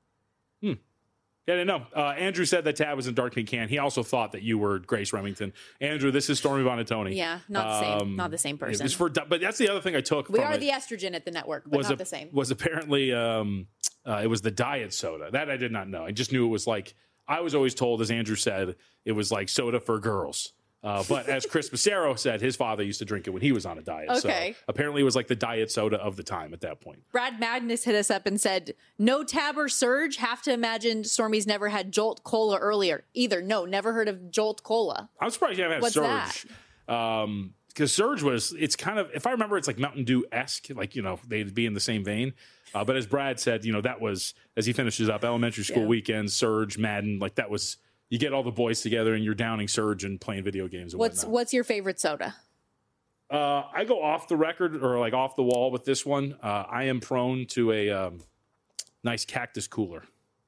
[SPEAKER 5] Yeah, I didn't know. Uh, Andrew said that Tab was in dark pink can. He also thought that you were Grace Remington. Andrew, this is Stormy Bonatoni.
[SPEAKER 3] Yeah, not the same. Not the same person.
[SPEAKER 5] It was for, but that's the other thing I took.
[SPEAKER 3] We
[SPEAKER 5] from
[SPEAKER 3] are
[SPEAKER 5] it.
[SPEAKER 3] the estrogen at the network, but
[SPEAKER 5] was
[SPEAKER 3] not
[SPEAKER 5] a-
[SPEAKER 3] the same.
[SPEAKER 5] Was apparently um, uh, it was the diet soda. That I did not know. I just knew it was like I was always told, as Andrew said, it was like soda for girls. Uh, but as Chris Massaro said, his father used to drink it when he was on a diet.
[SPEAKER 3] Okay.
[SPEAKER 5] So apparently it was like the diet soda of the time at that point.
[SPEAKER 3] Brad Magnus hit us up and said, no Tab or Surge. Have to imagine Stormy's never had Jolt Cola earlier either. No, never heard of Jolt Cola.
[SPEAKER 5] I'm surprised you haven't had
[SPEAKER 3] What's
[SPEAKER 5] Surge. Um, because Surge was, it's kind of, if I remember, it's like Mountain Dew esque, like, you know, they'd be in the same vein. Uh, but as Brad said, you know, that was, as he finishes up, elementary school
[SPEAKER 3] Yeah.
[SPEAKER 5] weekends, Surge, Madden, like that was, you get all the boys together and you're downing Surge and playing video games and
[SPEAKER 3] What's
[SPEAKER 5] whatnot.
[SPEAKER 3] what's your favorite soda?
[SPEAKER 5] Uh, I go off the record or like off the wall with this one. Uh, I am prone to a um, nice cactus cooler.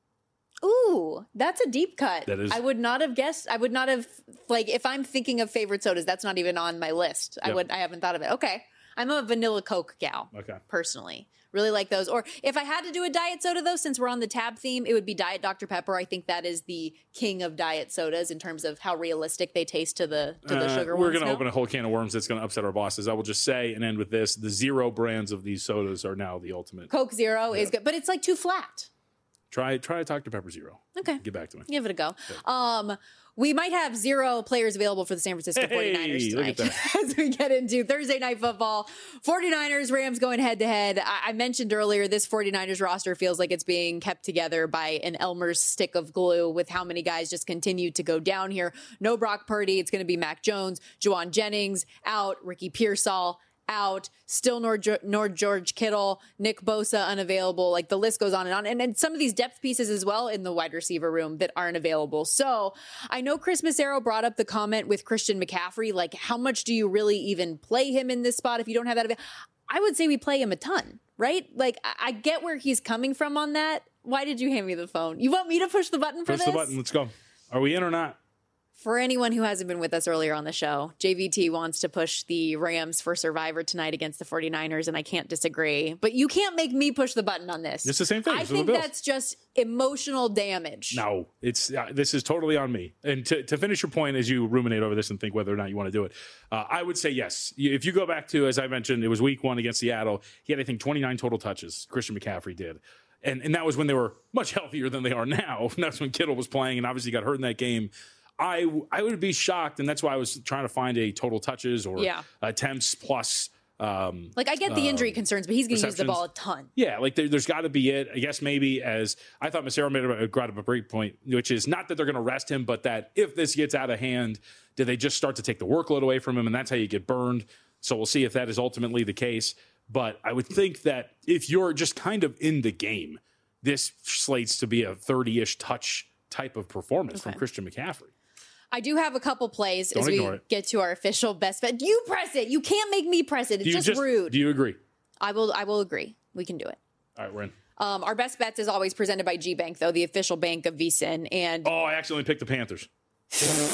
[SPEAKER 3] Ooh, that's a deep cut.
[SPEAKER 5] That is-
[SPEAKER 3] I would not have guessed. I would not have like if I'm thinking of favorite sodas, that's not even on my list. I
[SPEAKER 5] Yep.
[SPEAKER 3] would I haven't thought of it. Okay. I'm a vanilla Coke gal.
[SPEAKER 5] Okay.
[SPEAKER 3] Personally. Really like those. Or if I had to do a diet soda though, since we're on the Tab theme, it would be Diet Doctor Pepper. I think that is the king of diet sodas in terms of how realistic they taste to the to the
[SPEAKER 5] Uh,
[SPEAKER 3] sugar
[SPEAKER 5] we're
[SPEAKER 3] ones.
[SPEAKER 5] going to
[SPEAKER 3] no?
[SPEAKER 5] open a whole can of worms that's going to upset our bosses. I will just say and end with this. The zero brands of these sodas are now the ultimate.
[SPEAKER 3] Coke Zero is good, but it's like too flat.
[SPEAKER 5] Try try Doctor Pepper Zero.
[SPEAKER 3] Okay.
[SPEAKER 5] Get back to me.
[SPEAKER 3] Give it a go. Um, we might have zero players available for the San Francisco
[SPEAKER 5] Hey,
[SPEAKER 3] 49ers
[SPEAKER 5] look at
[SPEAKER 3] tonight as we get into Thursday Night Football. 49ers, Rams going head to head. I I mentioned earlier this 49ers roster feels like it's being kept together by an Elmer's stick of glue with how many guys just continue to go down here. No Brock Purdy. It's going to be Mac Jones, Juwan Jennings out, Ricky Pearsall out, still nor, nor George Kittle, Nick Bosa unavailable. Like the list goes on and on. And then some of these depth pieces as well in the wide receiver room that aren't available. So I know Chris Massaro brought up the comment with Christian McCaffrey, like how much do you really even play him in this spot if you don't have that available? I would say we play him a ton, right? Like I, I get where he's coming from on that. Why did you hand me the phone? You want me to push the button for
[SPEAKER 5] Push
[SPEAKER 3] this?
[SPEAKER 5] the button. Let's go. Are we in or not?
[SPEAKER 3] For anyone who hasn't been with us earlier on the show, J V T wants to push the Rams for Survivor tonight against the 49ers, and I can't disagree. But you can't make me push the button on this.
[SPEAKER 5] It's the same thing.
[SPEAKER 3] I
[SPEAKER 5] It's with
[SPEAKER 3] think
[SPEAKER 5] the Bills.
[SPEAKER 3] that's just emotional damage.
[SPEAKER 5] No, it's uh, this is totally on me. And to, to finish your point, as you ruminate over this and think whether or not you want to do it, uh, I would say yes. You- If you go back to, as I mentioned, it was week one against Seattle. He had, I think, twenty-nine total touches. Christian McCaffrey did. And, and that was when they were much healthier than they are now. That's when Kittle was playing and obviously got hurt in that game. I, I would be shocked, and that's why I was trying to find a total touches or
[SPEAKER 3] Yeah.
[SPEAKER 5] attempts plus. Um,
[SPEAKER 3] Like, I get the injury concerns, but he's going to use the
[SPEAKER 5] receptions.
[SPEAKER 3] ball a ton.
[SPEAKER 5] Yeah, like there, there's got to be it. I guess maybe as I thought Massaro made a, brought up a break point, which is not that they're going to rest him, but that if this gets out of hand, do they just start to take the workload away from him? And that's how you get burned. So we'll see if that is ultimately the case. But I would think that if you're just kind of in the game, this slates to be a thirty-ish touch type of performance from
[SPEAKER 3] Okay.
[SPEAKER 5] Christian McCaffrey.
[SPEAKER 3] I do have a couple plays
[SPEAKER 5] Don't
[SPEAKER 3] as we
[SPEAKER 5] ignore it.
[SPEAKER 3] get to our official best bet. You press it. You can't make me press it. It's
[SPEAKER 5] Do you
[SPEAKER 3] just, rude.
[SPEAKER 5] Do you agree?
[SPEAKER 3] I will. I will agree. We can do it.
[SPEAKER 5] All right, we're in.
[SPEAKER 3] Um, our best bets is always presented by G Bank, though, the official bank of V S I N. And
[SPEAKER 5] Oh, I accidentally picked the Panthers.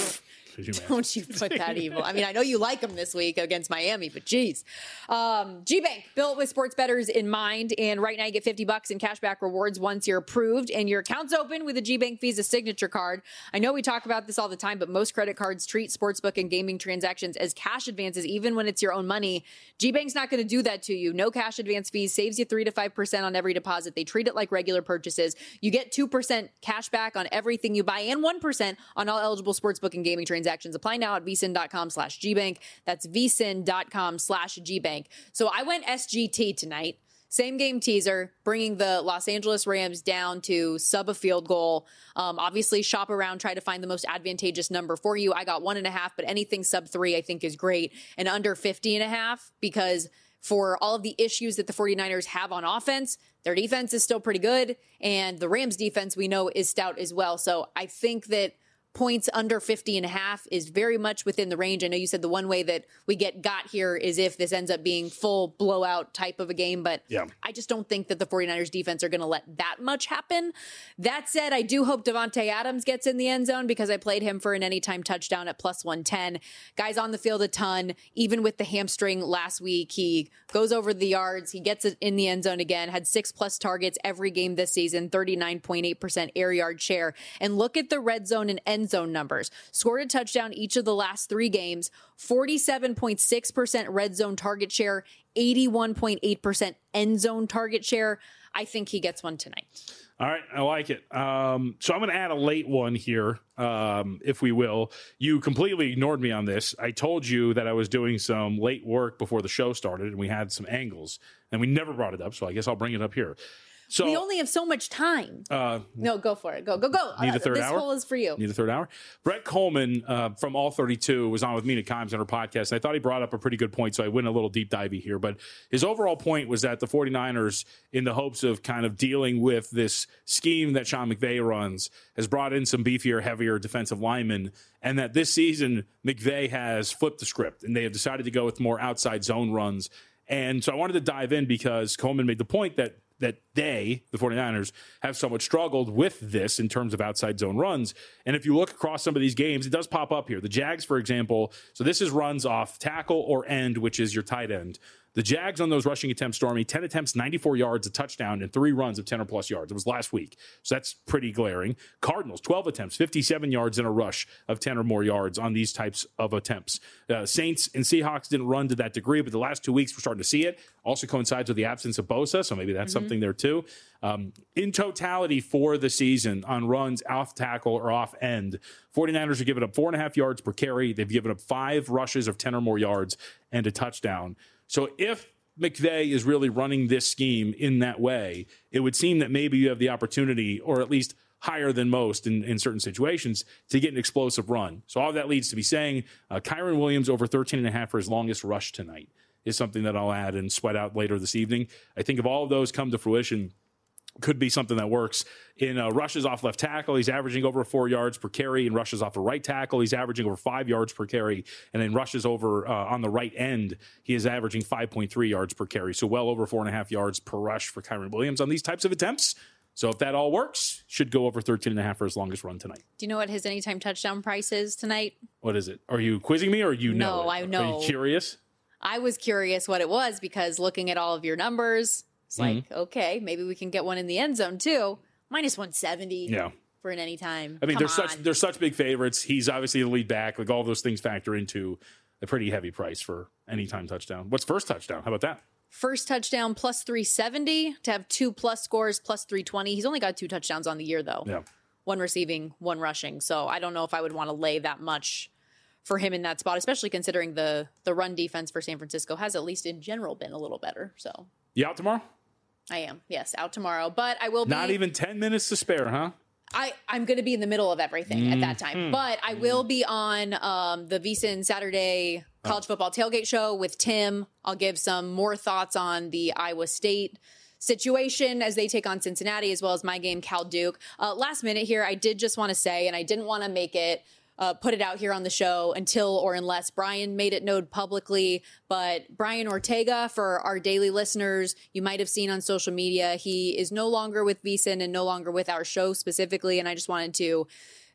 [SPEAKER 5] Could you imagine?
[SPEAKER 3] Don't you put that evil. I mean, I know you like them this week against Miami, but geez. Um, G-Bank, built with sports bettors in mind. And right now you get fifty bucks in cashback rewards once you're approved and your account's open with a G-Bank Visa signature card. I know we talk about this all the time, but most credit cards treat sportsbook and gaming transactions as cash advances, even when it's your own money. G-Bank's not going to do that to you. No cash advance fees, saves you three to five percent on every deposit. They treat it like regular purchases. You get two percent cash back on everything you buy and one percent on all eligible sportsbook and gaming transactions. Apply now at vsin.com slash gbank. That's vsin.com slash gbank. So I went S G T tonight. Same game teaser, bringing the Los Angeles Rams down to sub a field goal. Um, obviously, shop around, try to find the most advantageous number for you. I got one and a half, but anything sub three I think is great. And under fifty and a half, because for all of the issues that the 49ers have on offense, their defense is still pretty good. And the Rams defense we know is stout as well. So I think that points under fifty and a half is very much within the range. I know you said the one way that we get got here is if this ends up being full blowout type of a game, but yeah. I just don't think that the 49ers defense are going to let that much happen. That said, I do hope Devontae Adams gets in the end zone because I played him for an anytime touchdown at plus one ten. Guy's on the field a ton, even with the hamstring last week. He goes over the yards. He gets it in the end zone again, had six plus targets every game this season, thirty-nine point eight percent air yard share. And look at the red zone and end zone numbers. Scored a touchdown each of the last three games, forty-seven point six percent red zone target share, eighty-one point eight percent end zone target share. I think he gets one tonight.
[SPEAKER 5] All right, I like it. Um, so I'm going to add a late one here, um, if we will. You completely ignored me on this. I told you that I was doing some late work before the show started, and we had some angles, and we never brought it up, so I guess I'll bring it up here. So,
[SPEAKER 3] we only have so much time. Uh, no, go for it. Go, go, go.
[SPEAKER 5] Need
[SPEAKER 3] uh,
[SPEAKER 5] a third
[SPEAKER 3] this
[SPEAKER 5] hour?
[SPEAKER 3] hole is for you.
[SPEAKER 5] Need a third hour? Brett Coleman uh, from All thirty-two was on with Mina Kimes on her podcast. And I thought he brought up a pretty good point, so I went a little deep divey here. But his overall point was that the 49ers, in the hopes of kind of dealing with this scheme that Sean McVay runs, has brought in some beefier, heavier defensive linemen, and that this season McVay has flipped the script, and they have decided to go with more outside zone runs. And so I wanted to dive in because Coleman made the point that that they, the 49ers, have somewhat struggled with this in terms of outside zone runs. And if you look across some of these games, it does pop up here. The Jags, for example, so this is runs off tackle or end, which is your tight end. The Jags on those rushing attempts, Stormy, ten attempts, ninety-four yards, a touchdown, and three runs of ten or plus yards. It was last week, so that's pretty glaring. Cardinals, twelve attempts, fifty-seven yards in a rush of ten or more yards on these types of attempts. Uh, Saints and Seahawks didn't run to that degree, but the last two weeks we're starting to see it. Also coincides with the absence of Bosa, so maybe that's mm-hmm. something there too. Um, in totality for the season on runs off tackle or off end, 49ers are giving up four and a half yards per carry. They've given up five rushes of ten or more yards and a touchdown. So if McVay is really running this scheme in that way, it would seem that maybe you have the opportunity, or at least higher than most in, in certain situations, to get an explosive run. So all that leads to me saying uh, Kyren Williams over thirteen and a half for his longest rush tonight is something that I'll add and sweat out later this evening. I think if all of those come to fruition, could be something that works. In uh, rushes off left tackle, he's averaging over four yards per carry. In rushes off the right tackle, he's averaging over five yards per carry. And in rushes over uh, on the right end, he is averaging five point three yards per carry. So well over four and a half yards per rush for Kyren Williams on these types of attempts. So if that all works, should go over thirteen and a half for his longest run tonight.
[SPEAKER 3] Do you know what his anytime touchdown price is tonight?
[SPEAKER 5] What is it? Are you quizzing me or you know?
[SPEAKER 3] No, I know.
[SPEAKER 5] Are you curious?
[SPEAKER 3] I was curious what it was because looking at all of your numbers, it's mm-hmm. like, okay, maybe we can get one in the end zone too. Minus one seventy
[SPEAKER 5] yeah.
[SPEAKER 3] for an anytime.
[SPEAKER 5] I mean,
[SPEAKER 3] Come
[SPEAKER 5] they're
[SPEAKER 3] on.
[SPEAKER 5] such they're such big favorites. He's obviously the lead back. Like all those things factor into a pretty heavy price for anytime touchdown. What's first touchdown? How about that?
[SPEAKER 3] First touchdown plus three seventy to have two plus scores plus three twenty. He's only got two touchdowns on the year though.
[SPEAKER 5] Yeah.
[SPEAKER 3] One receiving, one rushing. So I don't know if I would want to lay that much for him in that spot, especially considering the the run defense for San Francisco has at least in general been a little better. So
[SPEAKER 5] you out tomorrow?
[SPEAKER 3] I am, yes, out tomorrow. But I will be
[SPEAKER 5] not even ten minutes to spare, huh?
[SPEAKER 3] I, I'm going to be in the middle of everything mm. at that time. Mm. But I will be on um, the VSiN Saturday College oh. Football Tailgate Show with Tim. I'll give some more thoughts on the Iowa State situation as they take on Cincinnati, as well as my game, Cal Duke. Uh, last minute here, I did just want to say, and I didn't want to make it Uh, put it out here on the show until or unless Brian made it known publicly. But Brian Ortega, for our daily listeners, you might have seen on social media, he is no longer with VSiN and no longer with our show specifically. And I just wanted to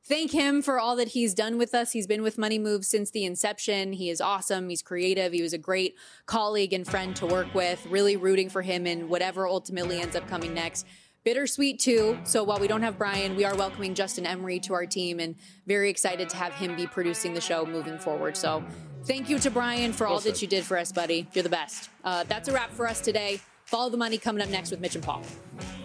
[SPEAKER 3] thank him for all that he's done with us. He's been with Money Moves since the inception. He is awesome. He's creative. He was a great colleague and friend to work with. Really rooting for him in whatever ultimately ends up coming next. Bittersweet too. So while we don't have Brian, we are welcoming Justin Emery to our team and very excited to have him be producing the show moving forward. So thank you to Brian for all that you did for us, buddy. You're the best. Uh, that's a wrap for us today. Follow the Money coming up next with Mitch and Paul.